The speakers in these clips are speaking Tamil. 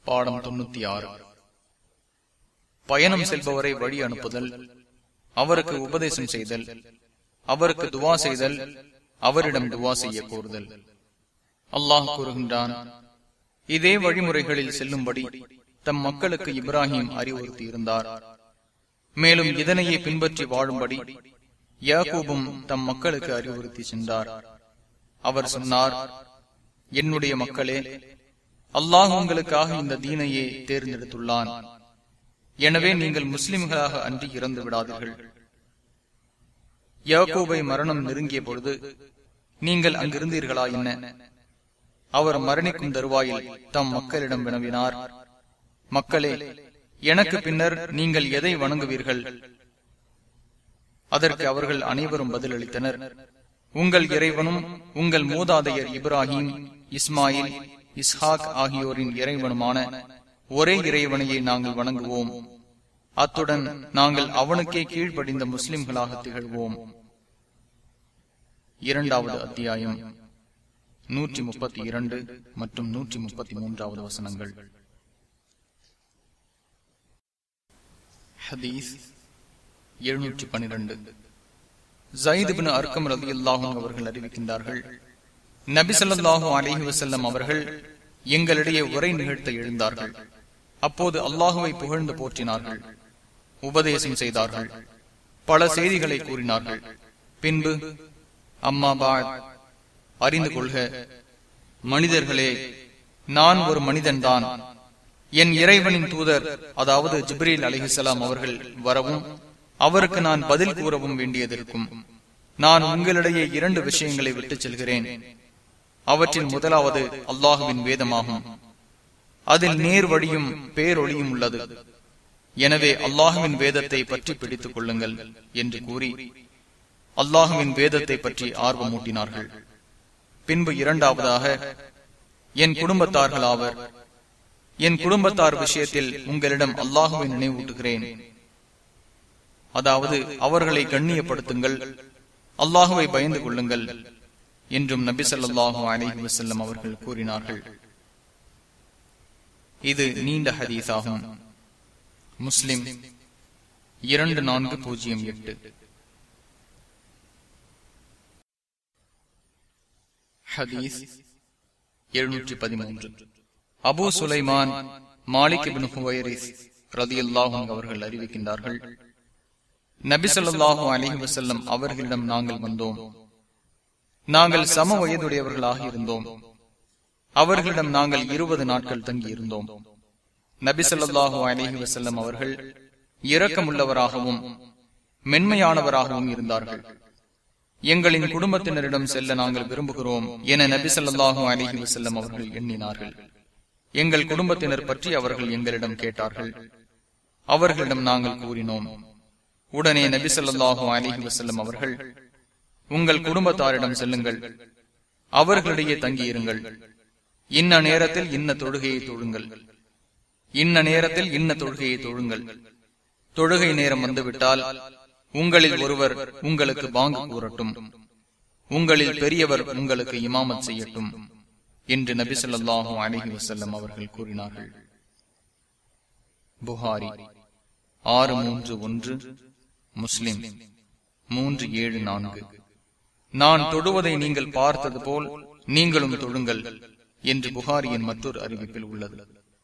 பாடம் 96. பயணம் செல்பவரை வழி அனுப்புதல், அவருக்கு உபதேசம் செய்தல், அவருக்கு துவா செய்தல், அவரிடம் துவா செய்ய கோருதல். அல்லாஹ் கூறுகின்றான், இதே வழிமுறைகளில் செல்லும்படி தம் மக்களுக்கு இப்ராஹிம் அறிவுறுத்தி இருந்தார். மேலும் இதனையே பின்பற்றி வாழும்படி யாக்கூபும் தம் மக்களுக்கு அறிவுறுத்தி சென்றார். அவர் சொன்னார், என்னுடைய மக்களே, அல்லாஹ் உங்களுக்காக இந்த தீனையே தேர்ந்தெடுத்துள்ளான். எனவே நீங்கள் முஸ்லிம்களாக அன்றி இறந்து விடாதீர்கள். யாக்கூபை மரணம் நெருங்கிய பொழுது நீங்கள் அங்கிருந்தீர்களா என்ன? அவர் மரணிக்கும் தருவாயில் தம் மக்களிடம் வினவினார், மக்களே, எனக்கு பின்னர் நீங்கள் எதை வணங்குவீர்கள்? அதற்கு அவர்கள் அனைவரும் பதிலளித்தனர், உங்கள் இறைவனும் உங்கள் மூதாதையர் இப்ராஹிம், இஸ்மாயில், இஸ்ஹாக் ஆகியோரின் இறைவனுமான ஒரே இறைவனையே நாங்கள் வணங்குவோம். அத்துடன் நாங்கள் அவனுக்கே கீழ்ப்படிந்த முஸ்லிம்களாக திகழ்வோம். 2வது அத்தியாயம் 132 மற்றும் 133 வசனங்கள். ஹதீஸ் 712. ஸைத் இப்னு அர்கம் ரலியல்லாஹு அன்ஹு அவர்கள் அறிவிக்கின்றார்கள், நபி ஸல்லல்லாஹு அலைஹி வஸல்லம் அவர்கள் எங்களிடையே உரை நிகழ்த்த எழுந்தார்கள். அப்போது அல்லாஹுவை புகழ்ந்து போற்றினார்கள், உபதேசம் செய்தார்கள், பல செய்திகளை கூறினார்கள். பின்பு, அம்மா பாத், அறிந்து கொள்க, மனிதர்களே, நான் ஒரு மனிதன்தான். என் இறைவனின் தூதர், அதாவது ஜிப்ரீல் அலைஹிஸ்ஸலாம் அவர்கள் வரவும் அவருக்கு நான் பதில் கூறவும் வேண்டியதிருக்கும். நான் உங்களிடையே 2 விஷயங்களை விட்டுச் செல்கிறேன். அவற்றில் முதலாவது அல்லாஹுவின் வேதமாகும். அதில் நேர் வழியும் பேரொளியும் உள்ளது. எனவே அல்லாஹுவின் வேதத்தை பற்றி பிடித்துக் கொள்ளுங்கள் என்று கூறி அல்லாஹுவின் வேதத்தை பற்றி ஆர்வமூட்டினார்கள். பின்பு 2வதாக, என் குடும்பத்தார்களாவர். என் குடும்பத்தார் விஷயத்தில் உங்களிடம் அல்லாஹுவை நினைவூட்டுகிறேன். அதாவது அவர்களை கண்ணியப்படுத்துங்கள், அல்லாஹுவை பயந்து கொள்ளுங்கள் என்றும் நபி ஸல்லல்லாஹு அலைஹி வஸல்லம் அவர்கள் கூறினார்கள். இது நீண்ட ஹதீஸ் ஆகும். முஸ்லிம் 2408. ஹதீஸ் 713. Abu Sulaiman Malik ibn Huwairith ரலியல்லாஹு அன்ஹு அவர்கள் அறிவிக்கின்றார்கள், நபி ஸல்லல்லாஹு அலைஹி வஸல்லம் அவர்களிடம் நாங்கள் வந்தோம். நாங்கள் சம வயதுடையவர்களாக இருந்தோம். அவர்களிடம் நாங்கள் 20 நாட்கள் தங்கி இருந்தோம். நபி ஸல்லல்லாஹு அலைஹி வஸல்லம் அவர்கள் இரக்கமுள்ளவராகவும் மென்மையானவராகவும் இருந்தார்கள். எங்களின் குடும்பத்தினரிடம் செல்ல நாங்கள் விரும்புகிறோம் என நபி ஸல்லல்லாஹு அலைஹி வஸல்லம் அவர்கள் எண்ணினார்கள். எங்கள் குடும்பத்தினர் பற்றி அவர்கள் எங்களிடம் கேட்டார்கள். அவர்களிடம் நாங்கள் கூறினோம். உடனே நபி ஸல்லல்லாஹு அலைஹி வஸல்லம் அவர்கள், உங்கள் குடும்பத்தாரிடம் செல்லுங்கள், அவர்களிடையே தங்கியிருங்கள். இன்ன நேரத்தில் இன்ன தொழுகையை தொழுங்கள், இன்ன நேரத்தில் இன்ன தொழுகையை தொழுங்கள். தொழுகை நேரம் வந்துவிட்டால் உங்களில் ஒருவர் உங்களுக்கு பாங்கு கூறட்டும், உங்களில் பெரியவர் உங்களுக்கு இமாமத் செய்யட்டும் என்று நபி ஸல்லல்லாஹு அலைஹி வஸல்லம் அவர்கள் கூறினார்கள். புகாரி 631, முஸ்லிம் 374. நான் தொழுவதை நீங்கள் பார்த்தது போல் நீங்களும் தொழுங்கள் என்று புகாரியின் மற்றொரு அறிவிப்பில் உள்ளது.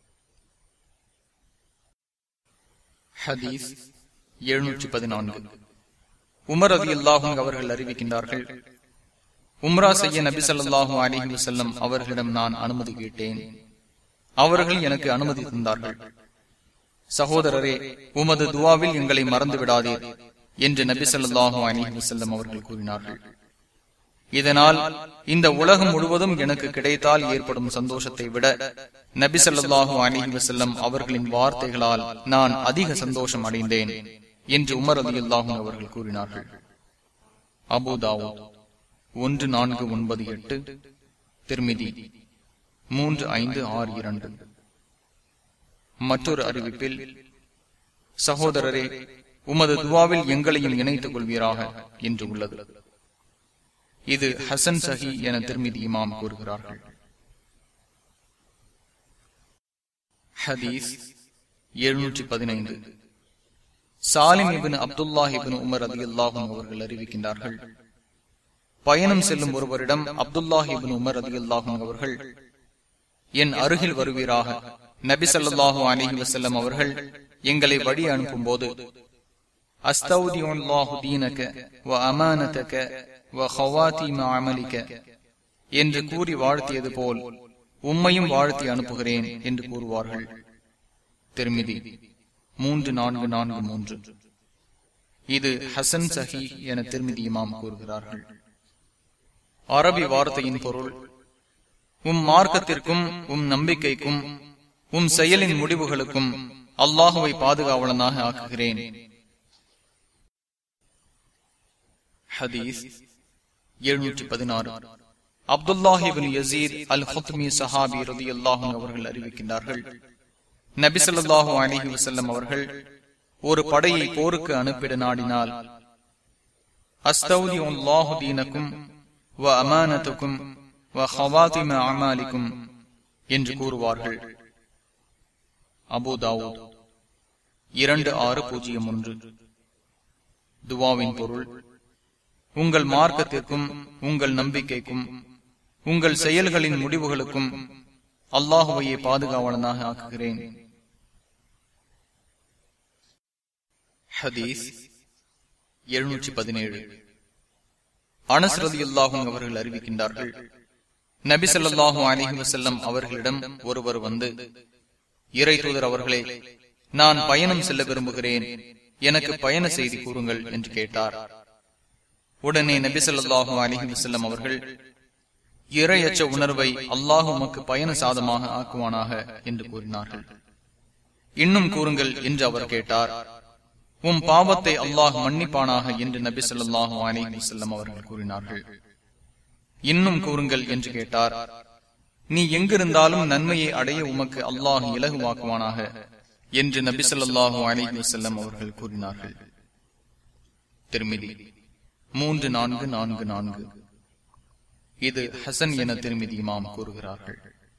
ஹதீஸ் 714. உமர் ரலியல்லாஹு அன்ஹு அவர்கள் அறிவிக்கின்றார்கள், உம்ரா செய்ய நபி ஸல்லல்லாஹு அலைஹி வஸல்லம் அவர்களிடம் நான் அனுமதி கேட்டேன். அவர்கள் எனக்கு அனுமதி தந்தார்கள். சகோதரரே, உமது துவாவில் எங்களை மறந்து விடாதீர் என்று நபி ஸல்லல்லாஹு அலைஹி வஸல்லம் அவர்கள் கூறினார்கள். இதனால் இந்த உலகம் முழுவதும் எனக்கு கிடைத்தால் ஏற்படும் சந்தோஷத்தை விட நபி ஸல்லல்லாஹு அலைஹி வஸல்லம் அவர்களின் வார்த்தைகளால் நான் அதிக சந்தோஷம் அடைந்தேன் என்று உமர் ரலியல்லாஹு அன்ஹு அவர்கள் கூறினார்கள். Abu Dawud 1498, Tirmidhi 3562. மற்றொரு அறிவிப்பில், சகோதரரே, உமது துவாவில் எங்களையும் இணைத்துக் கொள்வீராக என்று உள்ளது. இது ஹசன் சஹி என திர்மிதி இமாம் கூறுகிறார்கள். ஹதீஸ் 715. Salim ibn Abdullah ibn Umar ரலியல்லாஹு அன்ஹு அவர்கள் அறிவிக்கின்றார்கள், பயணம் செல்லும் ஒருவரிடம் அப்துல்லாஹ் இப்னு உமர் ரலியல்லாஹு அன்ஹு அவர்கள், என் அருகில் வருவீராக. நபி ஸல்லல்லாஹு அலைஹி வஸல்லம் அவர்கள் எங்களை வழி அனுப்பும் போது, அஸ்தௌதியுல்லாஹு தீனக வ அமானதக வ ஹவாதீம அமலிக என்று கூறி வாழ்த்தியது போல் உம்மையும் வாழ்த்தி அனுப்புகிறேன் என்று கூறுவார்கள். திர்மிதி 3443. இது ஹசன் சஹி என திர்மிதி இமாம் கூறுகிறார்கள். அரபி வார்த்தையின் பொருள், மார்க்கத்திற்கும் நம்பிக்கைக்கும் செயலின் முடிவுகளுக்கும் அல்லாஹுவை பாதுகாவலனாக ஆக்குகிறேன். ஹதீஸ் 716. அப்துல்லாஹ் இப்னு யஸீத் அல் ஹுத்மி ஸஹாபி ரலியல்லாஹு அன்ஹு அவர்கள் அறிவிக்கின்றார்கள், நபி ஸல்லல்லாஹு அலைஹி வஸல்லம் அவர்கள் ஒரு படையை போருக்கு அனுப்பிட நாடினால், அஸ்தௌதியுல்லாஹு தீனக்கும் வ அமானத்துக்கும் வ ஹவாதிம அமாலிக்கும் என்று கூறுவார்கள். Abu Dawud 2601. துவாவின் பொருள், உங்கள் மார்க்கத்திற்கும் உங்கள் நம்பிக்கைக்கும் உங்கள் செயல்களின் முடிவுகளுக்கும் அல்லாஹுவையே பாதுகாவலனாக ஆக்குகிறேன். ஹதீஸ் 717. அனஸ் ரலியல்லாஹு அன்ஹு அவர்கள் அறிவிக்கின்றார்கள், நபி ஸல்லல்லாஹு அலைஹி வஸல்லம் அவர்களிடம் ஒருவர் வந்து, இறை தூதர் அவர்களே, நான் பயணம் செல்ல விரும்புகிறேன், எனக்கு பயண செய்தி கூறுங்கள் என்று கேட்டார். உடனே நபி ஸல்லல்லாஹு அலைஹி வஸல்லம் அவர்கள், இறையற்ற உணர்வை அல்லாஹ் உமக்கு பயண சாதமாக ஆக்குவானாக என்று கூறினார்கள். இன்னும் கூறுங்கள் என்று அவர் கேட்டார். உம் பாவத்தை அல்லாஹ் மன்னிப்பானாக என்று நபி ஸல்லல்லாஹு அலைஹி வஸல்லம் அவர்கள் கூறினார்கள். இன்னும் கூறுங்கள் என்று கேட்டார். நீ எங்கிருந்தாலும் நன்மையை அடைய உமக்கு அல்லாஹ் இலகுவாக்குவானாக என்று நபி ஸல்லல்லாஹு அலைஹி வஸல்லம் அவர்கள் கூறினார்கள். திர்மிதி 3444. இது ஹசன் என திர்மிதி இமாம் கூறுகிறார்கள்.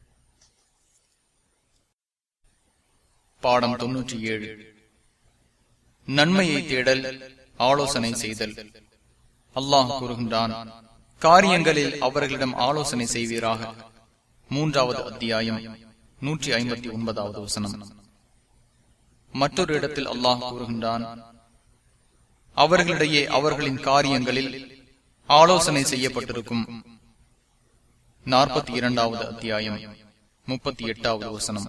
பாடம் 97. நன்மையை தேடல், ஆலோசனை செய்தல். அல்லாஹ் கூறுகின்றான், காரியங்களில் அவர்களிடம் ஆலோசனை செய்வீராக. 3வது அத்தியாயம் 159வது வசனம். மற்றொரு இடத்தில் அல்லாஹ் கூறுகின்றான், அவர்களிடையே அவர்களின் காரியங்களில் ஆலோசனை செய்யப்பட்டிருக்கும். 42வது அத்தியாயம் 38வது வசனம்.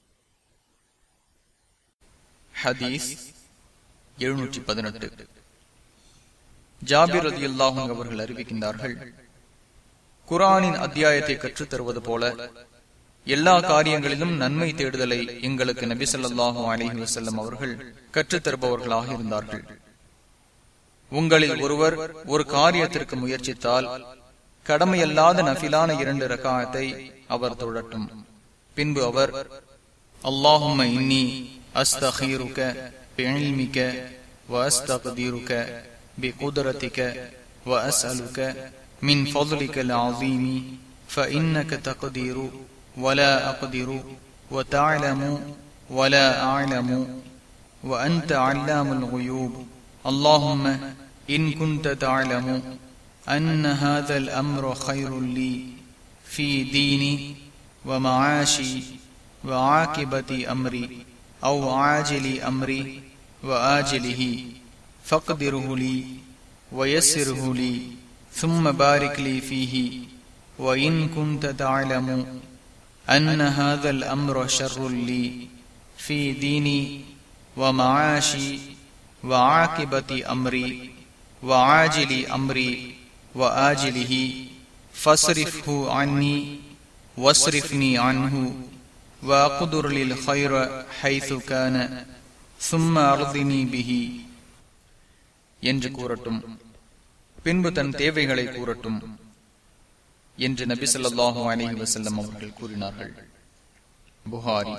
ஹதீஸ் 718. ஜாபிர் ரலியல்லாஹு அன்ஹு அவர்கள் அறிவிக்கின்றார்கள், குர்ஆனின் அத்தியாயத்தை கற்றுத் தருவது போல எல்லா காரியங்களிலும் நன்மை தேடுதலை எங்களுக்கு நபி ஸல்லல்லாஹு அலைஹி வஸல்லம் அவர்கள் கற்றுத் தருபவர்களாக இருந்தார்கள். உங்களில் ஒருவர் ஒரு காரியத்திற்கு முயற்சித்தால் கடமையல்லாத நஃபிலான 2 ரக்அத்தை அவர் தொழட்டும். பின்பு அவர், அல்லாஹும்ம இன்னி அஸ்தகீருக பிஇல்மிக வ அஸ்தக்திருக பிகுத்ரதிக வ அஸ்அலுக மின் ஃபضلிகல் அஸீமி ஃபஇன்னக தக்தீரு வலா அக்திரு வ தஅலமு வலா அஅலமு வ அன்த அல்லாமுல் குயூப். اللهم إن كنت تعلم أن هذا الأمر خير لي في ديني ومعاشي وعاقبة أمري أو عاجل أمري وآجله فاقدره لي ويسره لي ثم بارك لي فيه. وإن كنت تعلم أن هذا الأمر شر لي في ديني ومعاشي وعاقبة أمري وعاجل أمري وآجله فاصرفه عني واصرفني عنه وأقدر للخير حيث كان ثم أرضني به என்று கூறட்டும். பின்பு தன் தேவைகளை கூறட்டும் என்று நபி ஸல்லல்லாஹு அலைஹி வஸல்லம் அவர்கள் கூறினார்கள். புகாரி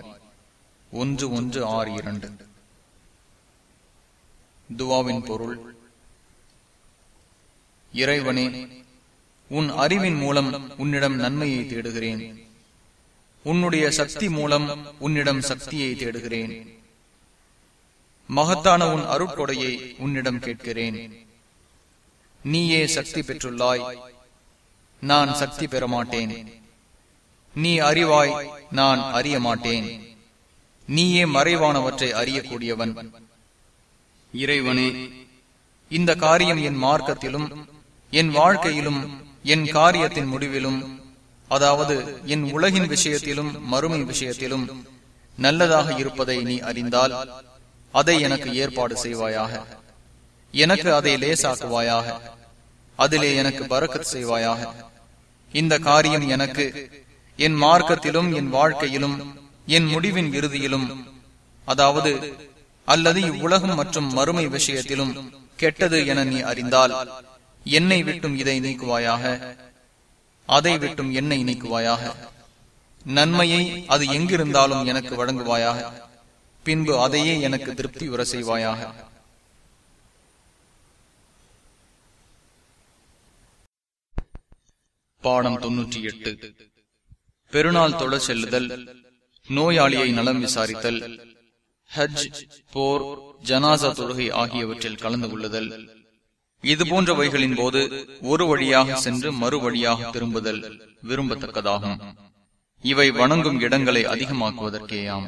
1162. துவாவின் பொருள், இறைவனே, உன் அறிவின் மூலம் உன்னிடம் நன்மையை தேடுகிறேன். உன்னுடைய சக்தி மூலம் உன்னிடம் சக்தியை தேடுகிறேன். மகத்தான உன் அருட்கொடையை உன்னிடம் கேட்கிறேன். நீயே சக்தி பெற்றுள்ளாய், நான் சக்தி பெற மாட்டேன். நீ அறிவாய், நான் அறிய மாட்டேன். நீயே மறைவானவற்றை அறியக்கூடியவன். இறைவனே, இந்த காரியம் என் மார்க்கத்திலும் என் வாழ்க்கையிலும் என் காரியத்தின் முடிவிலும், அதாவது என் உலகின் விஷயத்திலும் மறுமை விஷயத்திலும் நல்லதாக இருப்பதை நீ அறிந்தால் அதை எனக்கு ஏற்பாடு செய்வாயாக. எனக்கு அதை லேசாக்குவாயாக. அதிலே எனக்கு பரக்கத் செய்வாயாக. இந்த காரியம் எனக்கு என் மார்க்கத்திலும் என் வாழ்க்கையிலும் என் முடிவின் இறுதியிலும், அதாவது அல்லது இவ்வுலகம் மற்றும் மறுமை விஷயத்திலும் கெட்டது என நீ அறிந்தால் என்னை விட்டும் இதை நீக்குவாயாக, அதை விட்டும் என்னை நீக்குவாயாக. நன்மையை அது எங்கிருந்தாலும் எனக்கு வழங்குவாயாக. பின்பு அதையே எனக்கு திருப்தி உற செய்வாயாக. பாடம் 98. பெருநாள் தொழ செல்லுதல், நோயாளியை நலம் விசாரித்தல், ஹஜ், போர், ஜனாசா தொழுகை ஆகியவற்றில் கலந்து கொள்ளுதல், இதுபோன்றவைகளின் போது ஒரு வழியாக சென்று மறு வழியாக திரும்புதல் விரும்பத்தக்கதாகும். இவை வணங்கும் இடங்களை அதிகமாக்குவதற்கேயாம்.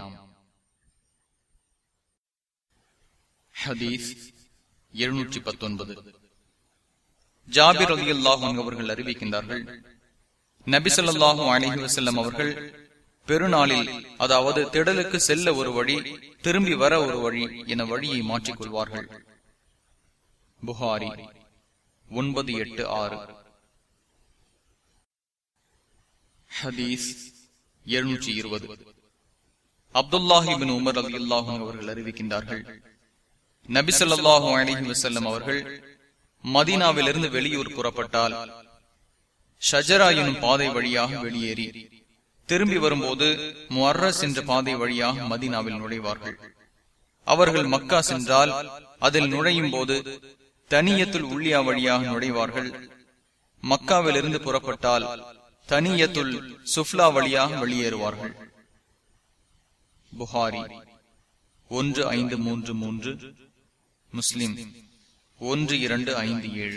ஹதீஸ் 719. ஜாபிர் ரலியல்லாஹு அன்ஹு அவர்கள் அறிவிக்கின்றார்கள், நபி ஸல்லல்லாஹு அலைஹி வஸல்லம் அவர்கள் பெருநாளில், அதாவது திடலுக்கு செல்ல ஒரு வழி, திரும்பி வர ஒரு வழி என வழியை மாற்றிக் கொள்வார்கள். புகாரி 986. ஹதீஸ் 720. அப்துல்லாஹ் இப்னு உமர் ரலியல்லாஹு அன்ஹு அவர்கள் அறிவிக்கின்றார்கள், நபி ஸல்லல்லாஹு அலைஹி வஸல்லம் அவர்கள் மதீனாவிலிருந்து வெளியூர் புறப்பட்டால் ஷஜரா எனும் பாதை வழியாக வெளியேறி திரும்பி வரும்போது முஅர்ரஸ் என்ற பாதை வழியாக மதீனாவில் நுழைவார்கள். அவர்கள் மக்கா சென்றால் அதில் நுழையும் போது தனியத்துல் உல்லியா வழியாக நுழைவார்கள். மக்காவிலிருந்து புறப்பட்டால் தனியத்துல் சுஃப்லா வழியாக வெளியேறுவார்கள். புகாரி 1533, முஸ்லிம் 1257.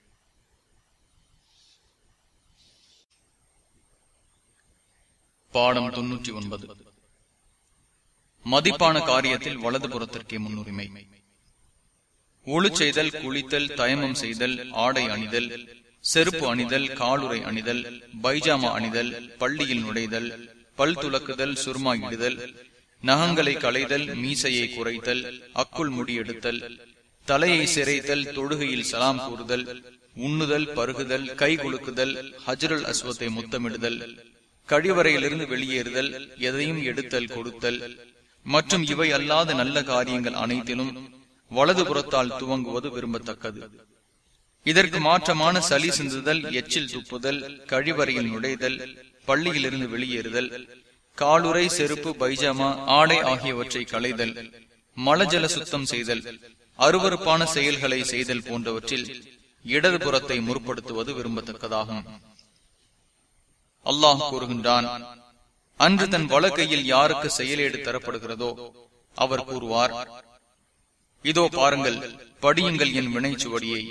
பாடம் 99. மதிப்பான காரியத்தில் வலதுபுறத்திற்கே முன்னுரிமை. ஒழு செய்தல், குளித்தல், தயமம் செய்தல், ஆடை அணிதல், செருப்பு அணிதல், காலுறை அணிதல், பைஜாமா அணிதல், பள்ளியில் நுழைதல், பல் துலக்குதல், சுர்மா இடுதல், நகங்களை களைதல், மீசையை குறைத்தல், அக்குள் முடி எடுத்தல், தலையை சிரைத்தல், தொழுகையில் சலாம் கூறுதல், உண்ணுதல், பருகுதல், கை குலுக்குதல், ஹஜ்ருல் அஸ்வத்தை முத்தமிடுதல், கழிவறையிலிருந்து வெளியேறுதல், எதையும் எடுத்தல் கொடுத்தல் மற்றும் இவை அல்லாத நல்ல காரியங்கள் அனைத்திலும் வலது புறத்தால் துவங்குவது விரும்பத்தக்கது. இதற்கு மாற்றமான சளி சிந்துதல், எச்சில் துப்புதல், கழிவறையில் நுழைதல், பள்ளியிலிருந்து வெளியேறுதல், காலுறை, செருப்பு, பைஜாமா, ஆடை ஆகியவற்றை களைதல், மலஜல சுத்தம் செய்தல், அருவருப்பான செயல்களை செய்தல் போன்றவற்றில் இடது புறத்தை முற்படுத்துவது விரும்பத்தக்கதாகும். அல்லாஹ் கூறுகின்றான், அன்று தன் வலக்கையில் யாருக்கு செயலேடு தரப்படுகிறதோ அவர் கூறுவார், இதோ பாருங்கள், படியுங்கள் என் வினைச்சுவடியை.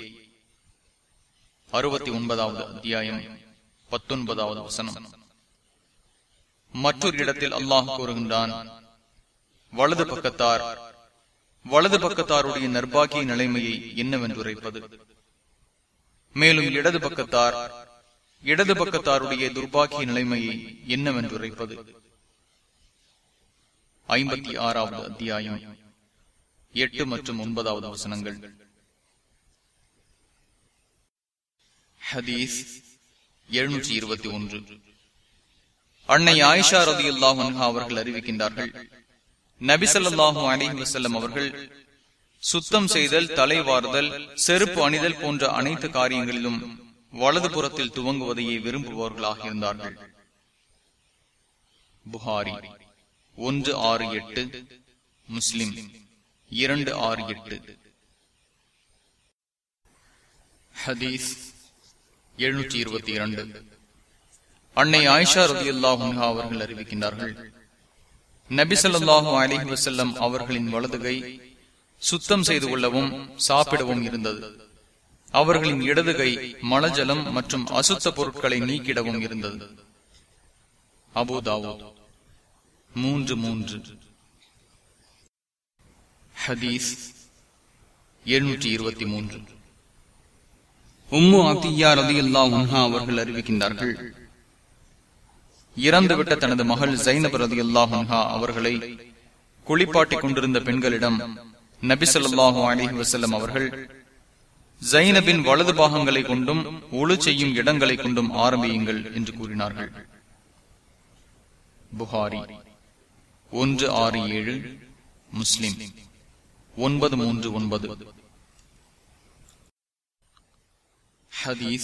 69வது அத்தியாயம் 19வது வசனம். மற்றொரு இடத்தில் அல்லாஹ் கூறுகின்றான், வலது பக்கத்தாருடைய நர்பாகிய நிலைமையை என்னவென்று உரைப்பது. மேலும் இடது பக்கத்தாருடைய துர்பாகிய நிலைமையை என்னவென்று உரைப்பது. 56வது அத்தியாயம் 8 மற்றும் 9வது வசனங்கள். ஹதீஸ் 721. அன்னை ஆயிஷா ரலியல்லாஹு அன்ஹா அவர்கள் அறிவிக்கின்றார்கள், நபி ஸல்லல்லாஹு அலைஹி வஸல்லம் அவர்கள் சுத்தம் செய்தல், தலைவாறுதல், செருப்பு அணிதல் போன்ற அனைத்து காரியங்களிலும் வலது புறத்தில் துவங்குவதையே விரும்புபவர்களாக இருந்தார்கள். புகாரி 168, முஸ்லிம் 268. ஹதீஸ் 722. அன்னை ஆயிஷா ரலியல்லாஹு அன்ஹா அவர்கள் அறிவிக்கின்றார்கள், நபி ஸல்லல்லாஹு அலைஹி வஸல்லம் அவர்களின் வலதுகை சுத்தம் செய்து கொள்ளவும் சாப்பிடவும் இருந்தது. அவர்களின் இடதுகை மலஜலம் மற்றும் அசுத்த பொருட்களை நீக்கிடவும் இருந்தது. Abu Dawud 3. ஹதீஸ் 723. உம்மு அத்தியா ரலியல்லாஹு அன்ஹா அவர்கள் அறிவிக்கின்றார்கள், இறந்துவிட்ட தனது மகள் ஸைனப் ரலியல்லாஹு அன்ஹா அவர்களை குளிப்பாட்டிக் கொண்டிருந்த பெண்களிடம் நபி ஸல்லல்லாஹு அலைஹி வஸல்லம் அவர்கள், ஸைனபின் வலது பாகங்களை கொண்டும் ஒழு செய்யும் இடங்களை கொண்டும் ஆரம்பியுங்கள் என்று கூறினார்கள். புகாரி 167, முஸ்லிம் 939. ஹதீஸ்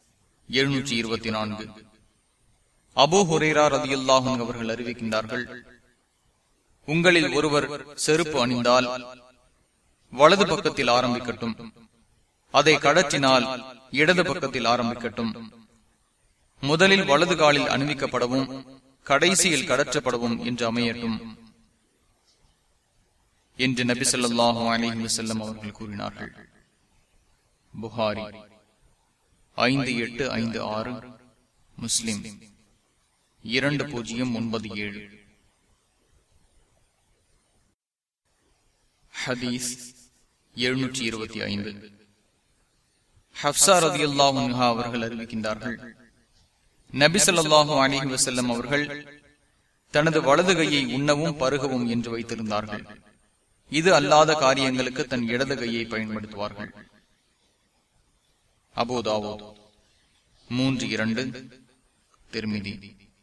724. அபூ ஹுரைரா ரலியல்லாஹு அன்ஹு அவர்கள் அறிவிக்கின்றார்கள், உங்களில் ஒருவர் செருப்பு அணிந்தால் வலது பக்கத்தில் ஆரம்பிக்கட்டும், அதை கடற்றினால் இடது பக்கத்தில் ஆரம்பிக்கட்டும். முதலில் வலது காலில் அணிவிக்கப்படவும் கடைசியில் கடற்றப்படவும் என்று அமையட்டும் என்று நபி ஸல்லல்லாஹு அலைஹி வஸல்லம் அவர்கள் கூறினார்கள். புகாரி 5856, முஸ்லிம் 2097. ஹதீஸ் 725. ஹப்ஸா ரலியல்லாஹு அன்ஹா அவர்கள் அறிவிக்கின்றார்கள், நபி ஸல்லல்லாஹு அலைஹி வஸல்லம் அவர்கள் தனது வலது கையை உண்ணவும் பருகவும் என்று வைத்திருந்தார்கள். இது அல்லாத காரியங்களுக்கு தன் இடது கையை பயன்படுத்துவார்கள். Abu Dawud 3. திர்மிதி.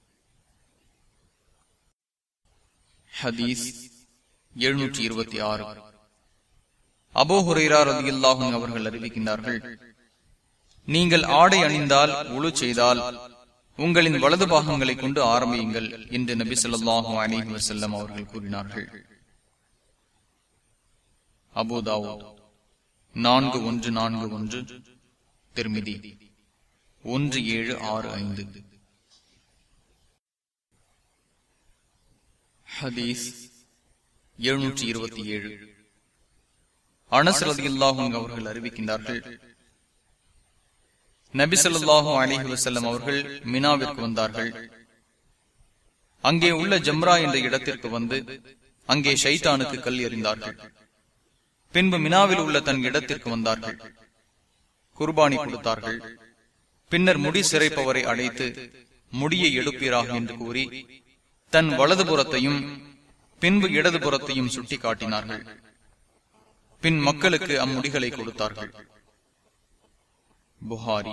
ஹதீஸ் 726. அபூ ஹுரைரா ரலியல்லாஹு அன்ஹு அவர்கள் அறிவிக்கின்றார்கள், நீங்கள் ஆடை அணிந்தால் உழு செய்தால் உங்களின் வலது பாகங்களை கொண்டு ஆரம்பியுங்கள் என்று நபி ஸல்லல்லாஹு அலைஹி வஸல்லம் அவர்கள் கூறினார்கள். Abu Dawud 4141, Tirmidhi 1765. ஹதீஸ் 727. அனஸ் ரலியல்லாஹு அன்ஹு அவர்கள் அறிவிக்கின்றார்கள், நபி ஸல்லல்லாஹு அலைஹி வஸல்லம் அவர்கள் மினாவிற்கு வந்தார்கள். அங்கே உள்ள ஜம்ரா என்ற இடத்திற்கு வந்து அங்கே ஷைத்தானுக்கு கல் எறிந்தார்கள். பின்பு மினாவில் உள்ள தன் இடத்திற்கு வந்தார்கள். குர்பானி கொடுத்தார்கள். பின்னர் முடி சிறைப்பவரை அழைத்து முடியை எடுப்பீராக என்று கூறி தன் வலதுபுறத்தையும் பின்பு இடதுபுறத்தையும் சுட்டி காட்டினார்கள். பின் மக்களுக்கு அம்முடிகளை கொடுத்தார்கள். புகாரி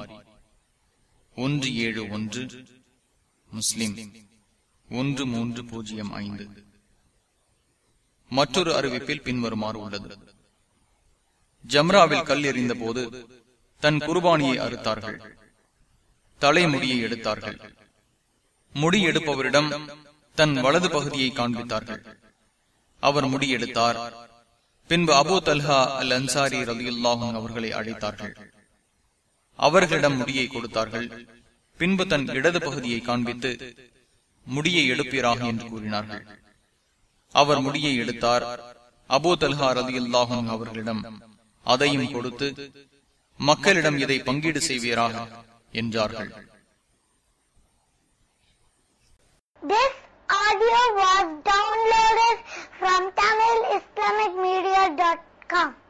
171, முஸ்லிம் 1305. மற்றொரு அறிவிப்பில் பின்வருமாறு உள்ளது: ஜம்ராவில் கல் எறிந்த போது தன் குர்பானியை அறுத்தார்கள். தலைமுடியை எடுத்தார்கள். முடி எடுப்பவரிடம் தன் வலது பகுதியை காண்பித்தார்கள். அவர் முடி எடுத்தார். பின்பு அபூ தல்ஹா அல் அன்சாரி ரலியல்லாஹு அன்ஹு அவர்களை அழைத்தார்கள். அவர்களிடம் முடியை கொடுத்தார்கள். பின்பு தன் இடது பகுதியை காண்பித்து முடியை எடுப்பீராக என்று கூறினார்கள். அவர் முடியை எடுத்தார். அபூ தல்ஹா ரலியல்லாஹு அன்ஹு அவர்களிடம் அதையும் கொடுத்து மக்களிடம் இதை பங்கீடு செய்வீராக என்றார்கள். This audio was downloaded from TamilIslamicMedia.com.